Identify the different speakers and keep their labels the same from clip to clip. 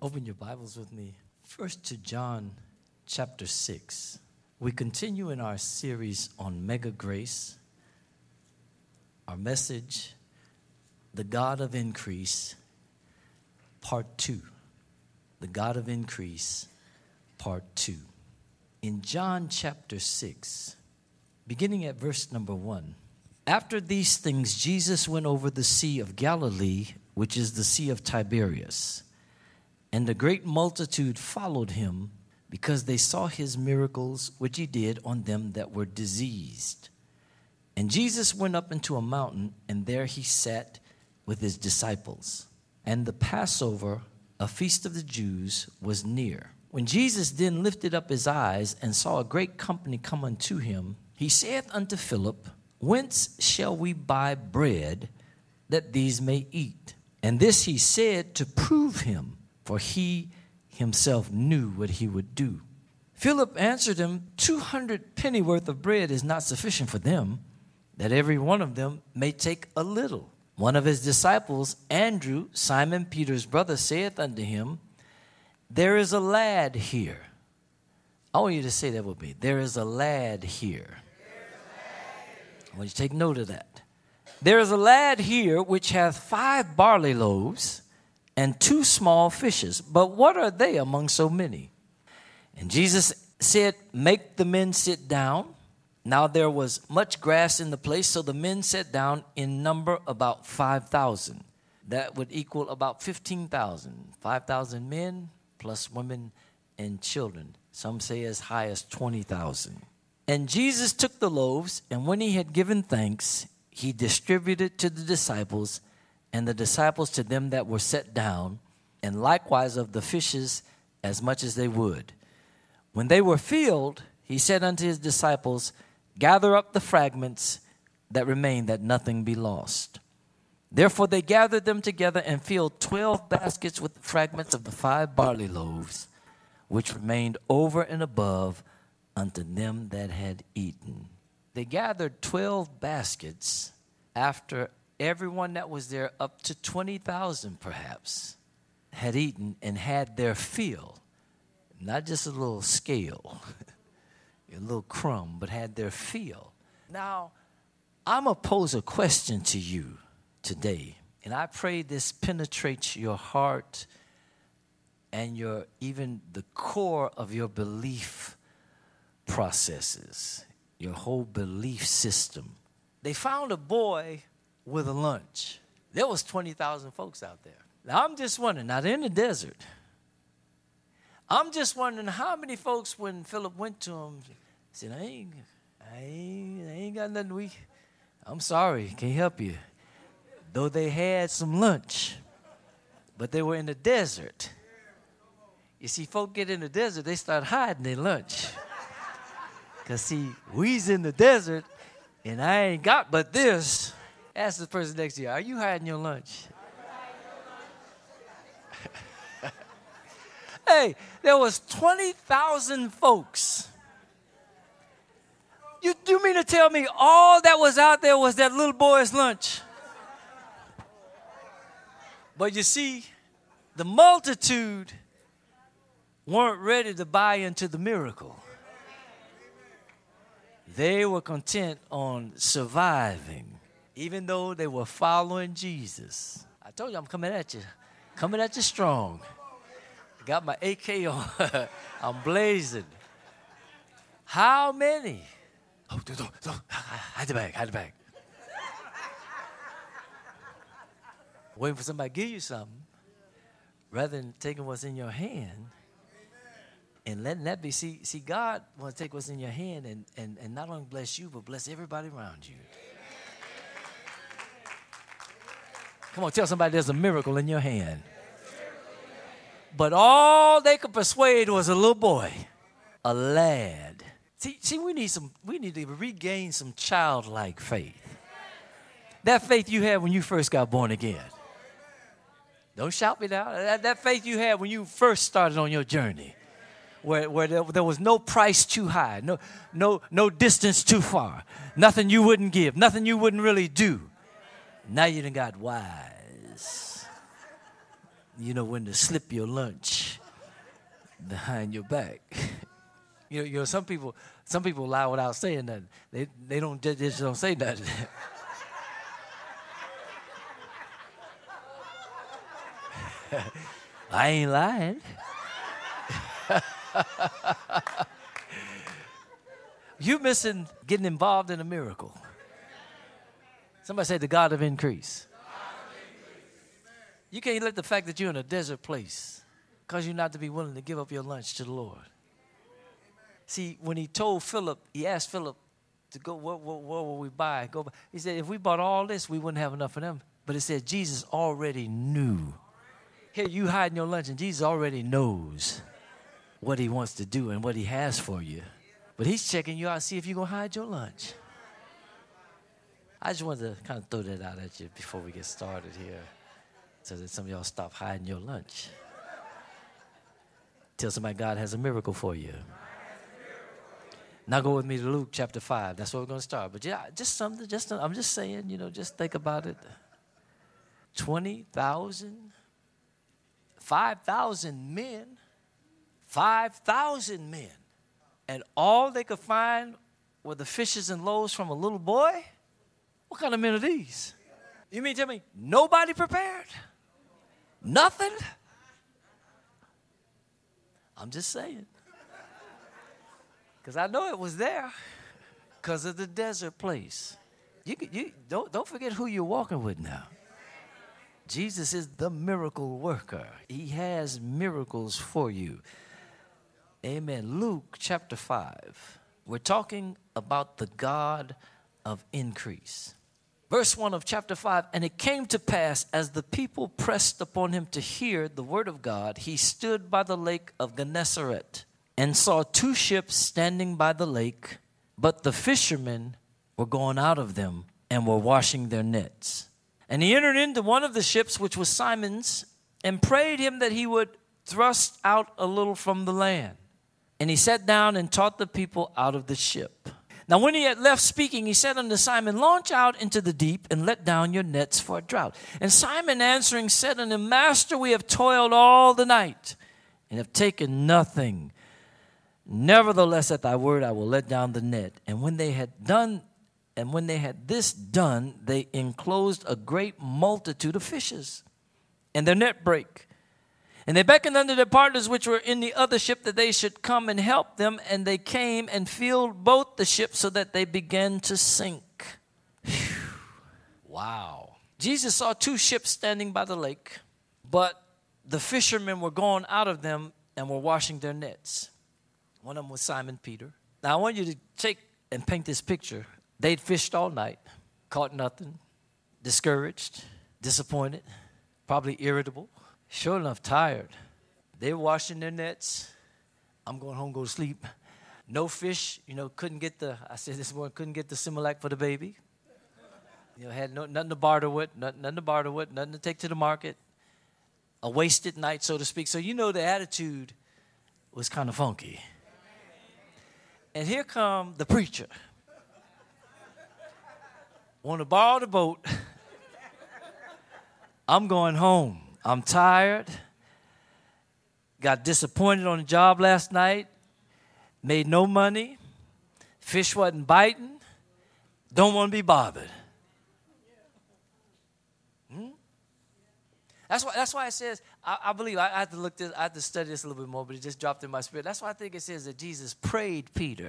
Speaker 1: Open your Bibles with me. First to John chapter 6. We continue in our series on mega grace. Our message, the God of increase, part 2. The God of increase, part 2. In John chapter 6, beginning at verse number 1. After these things, Jesus went over the Sea of Galilee, which is the Sea of Tiberias. And a great multitude followed him, because they saw his miracles, which he did on them that were diseased. And Jesus went up into a mountain, and there he sat with his disciples. And the Passover, a feast of the Jews, was near. When Jesus then lifted up his eyes and saw a great company come unto him, he saith unto Philip, Whence shall we buy bread that these may eat? And this he said to prove him, for he himself knew what he would do. Philip answered him, 200 pennyworth of bread is not sufficient for them, that every one of them may take a little. One of his disciples, Andrew, Simon Peter's brother, saith unto him, There is a lad here. I want you to say that with me. There is a lad here. I want you to take note of that. There is a lad here which hath 5 barley loaves and 2 small fishes. But what are they among so many? And Jesus said, Make the men sit down. Now there was much grass in the place, so the men sat down in number about 5,000. That would equal about 15,000. 5,000 men plus women and children. Some say as high as 20,000. And Jesus took the loaves, and when he had given thanks, he distributed to the disciples, and the disciples to them that were set down, and likewise of the fishes as much as they would. When they were filled, he said unto his disciples, Gather up the fragments that remain, that nothing be lost. Therefore they gathered them together and filled 12 baskets with the fragments of the 5 barley loaves, which remained over and above unto them that had eaten. They gathered 12 baskets after everyone that was there, up to 20,000 perhaps, had eaten and had their fill. Not just a little scale, a little crumb, but had their fill. Now, I'm going to pose a question to you today, and I pray this penetrates your heart and even the core of your belief processes, your whole belief system. They found a boy with a lunch. There was 20,000 folks out there. Now, I'm just wondering, now they're in the desert. I'm just wondering how many folks, when Philip went to him, said, I ain't got nothing I'm sorry, can't help you. Though they had some lunch, but they were in the desert. You see, folk get in the desert, they start hiding their lunch. Because, see, we's in the desert, and I ain't got but this. Ask the person next to you, are you hiding your lunch? Hey, there was 20,000 folks. You mean to tell me all that was out there was that little boy's lunch? But you see, the multitude weren't ready to buy into the miracle. They were content on surviving, even though they were following Jesus. I told you I'm coming at you strong. Got my AK on. I'm blazing. How many? Oh, hide the bag. Waiting for somebody to give you something, rather than taking what's in your hand and letting that be. See, God wants to take what's in your hand and not only bless you, but bless everybody around you. Come on, tell somebody there's a miracle in your hand. But all they could persuade was a little boy, a lad. See, we need to regain some childlike faith. That faith you had when you first got born again. Don't shout me down. That faith you had when you first started on your journey, where there was no price too high, no distance too far, nothing you wouldn't give, nothing you wouldn't really do. Now you done got wise. You know when to slip your lunch behind your back. You know, some people lie without saying nothing. They don't just don't say nothing. I ain't lying. You missing getting involved in a miracle. Somebody say the God of increase. You can't let the fact that you're in a desert place cause you not to be willing to give up your lunch to the Lord. See, when he told Philip, he asked Philip to go, what will we buy? Go buy. He said, if we bought all this, we wouldn't have enough for them. But it said Jesus already knew. Here you hiding your lunch, and Jesus already knows what he wants to do and what he has for you. But he's checking you out to see if you're going to hide your lunch. I just wanted to kind of throw that out at you before we get started here so that some of y'all stop hiding your lunch. Tell somebody God has a miracle for you. Now go with me to Luke chapter 5. That's where we're going to start. But yeah, just something, I'm just saying, you know, just think about it. 20,000, 5,000 men, 5,000 men. And all they could find were the fishes and loaves from a little boy? What kind of men are these? You mean tell me nobody prepared? Nothing? I'm just saying. Because I know it was there because of the desert place. You don't forget who you're walking with now. Jesus is the miracle worker. He has miracles for you. Amen. Luke chapter 5. We're talking about the God of increase. Verse 1 of chapter 5, and it came to pass as the people pressed upon him to hear the word of God, he stood by the lake of Gennesaret and saw two ships standing by the lake, but the fishermen were gone out of them and were washing their nets. And he entered into one of the ships, which was Simon's, and prayed him that he would thrust out a little from the land. And he sat down and taught the people out of the ship. Now when he had left speaking, he said unto Simon, launch out into the deep and let down your nets for a draught. And Simon answering said unto him, Master, we have toiled all the night and have taken nothing. Nevertheless, at thy word I will let down the net. And when they had this done, they enclosed a great multitude of fishes, and their net brake. And they beckoned unto their partners which were in the other ship that they should come and help them. And they came and filled both the ships so that they began to sink. Whew. Wow. Jesus saw two ships standing by the lake, but the fishermen were gone out of them and were washing their nets. One of them was Simon Peter. Now I want you to take and paint this picture. They'd fished all night, caught nothing, discouraged, disappointed, probably irritable. Sure enough, tired. They were washing their nets. I'm going home, go to sleep. No fish, couldn't get the couldn't get the Similac for the baby. Had nothing to barter with, nothing to take to the market. A wasted night, so to speak. So the attitude was kind of funky. And here come the preacher. Want to borrow the boat. I'm going home. I'm tired. Got disappointed on the job last night. Made no money. Fish wasn't biting. Don't want to be bothered. That's why it says, I believe, I have to look this, I have to study this a little bit more, but it just dropped in my spirit. That's why I think it says that Jesus prayed Peter.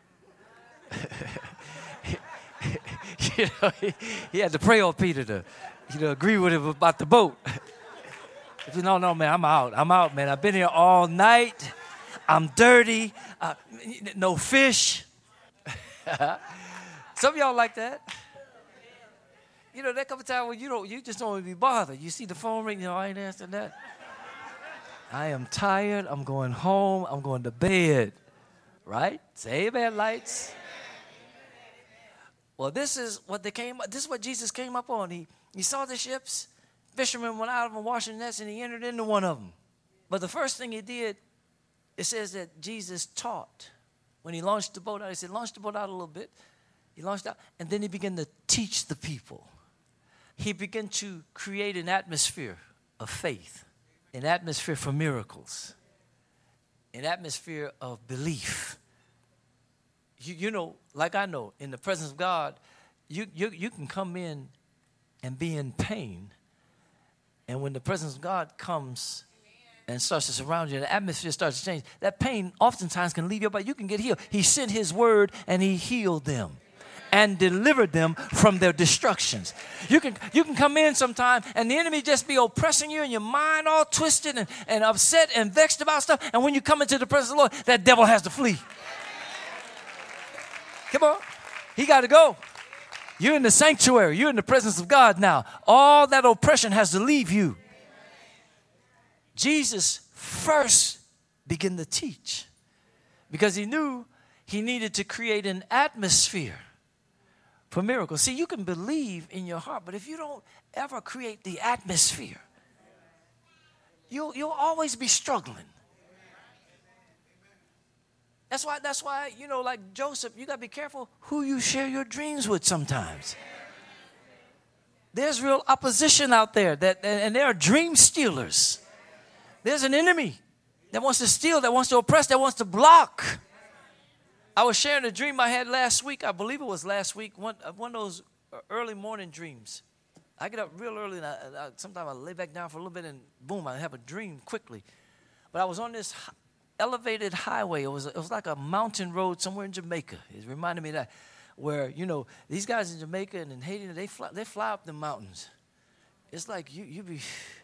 Speaker 1: He had to pray on Peter to agree with him about the boat. If you don't know, man, I'm out, man. I've been here all night. I'm dirty. No fish. Some of y'all like that. There comes a time when you just don't want to be bothered. You see the phone ring, I ain't answering that. I am tired. I'm going home. I'm going to bed. Right? Say amen, lights. Well, this is what Jesus came up on. He saw the ships. Fishermen went out of them washing nets, and he entered into one of them. But the first thing he did, it says that Jesus taught. When he launched the boat out, he said, launch the boat out a little bit. He launched out, and then he began to teach the people. He began to create an atmosphere of faith. an atmosphere for miracles, an atmosphere of belief. You know, like I know, in the presence of God, you can come in and be in pain. And when the presence of God comes and starts to surround you, the atmosphere starts to change. That pain oftentimes can leave your body. You can get healed. He sent his word and he healed them and delivered them from their destructions. You can come in sometime and the enemy just be oppressing you and your mind all twisted and upset and vexed about stuff. And when you come into the presence of the Lord, that devil has to flee. Come on. He got to go. You're in the sanctuary. You're in the presence of God now. All that oppression has to leave you. Jesus first began to teach because he knew he needed to create an atmosphere for miracles. See, you can believe in your heart, but if you don't ever create the atmosphere, you'll always be struggling. That's why, you know, like Joseph, you got to be careful who you share your dreams with sometimes. There's real opposition out there, and there are dream stealers. There's an enemy that wants to steal, that wants to oppress, that wants to block. I was sharing a dream I had last week. I believe it was last week, one of those early morning dreams. I get up real early, and sometimes I lay back down for a little bit, and boom, I have a dream quickly. But I was on this elevated highway. It was like a mountain road somewhere in Jamaica. It reminded me of that, where, you know, these guys in Jamaica and in Haiti, they fly up the mountains. It's like you be,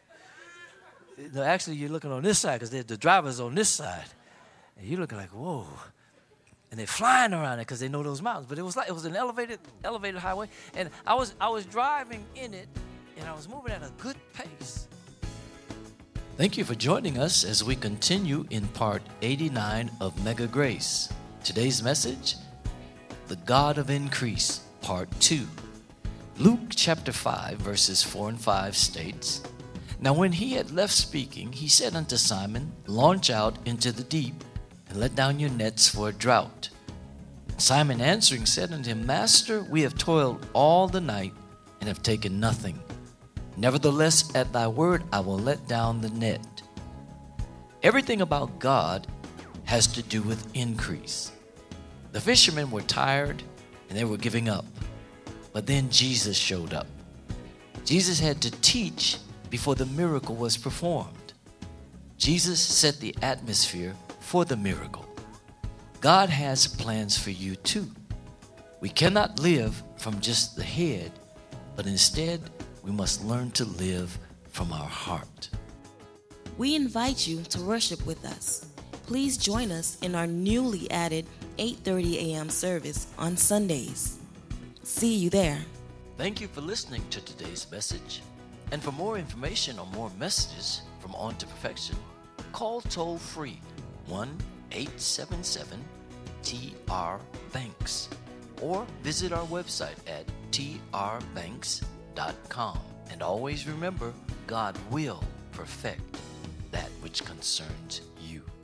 Speaker 1: no, actually you're looking on this side because the driver's on this side, and you're looking like, whoa, and they're flying around it because they know those mountains. But it was an elevated highway, and I was driving in it, and I was moving at a good pace. Thank you for joining us as we continue in part 89 of Mega Grace. Today's message, the God of Increase, part 2. Luke chapter 5, verses 4 and 5 states, "Now when he had left speaking, he said unto Simon, Launch out into the deep, and let down your nets for a draught. Simon answering said unto him, Master, we have toiled all the night, and have taken nothing. Nevertheless, at thy word, I will let down the net." Everything about God has to do with increase. The fishermen were tired and they were giving up. But then Jesus showed up. Jesus had to teach before the miracle was performed. Jesus set the atmosphere for the miracle. God has plans for you too. We cannot live from just the head, but instead, we must learn to live from our heart.
Speaker 2: We invite you to worship with us. Please join us in our newly added 8:30 a.m. service on Sundays. See you there.
Speaker 1: Thank you for listening to today's message. And for more information or more messages from On to Perfection, call toll-free 1-877-TR-BANKS or visit our website at trbanks.com. And always remember, God will perfect that which concerns you.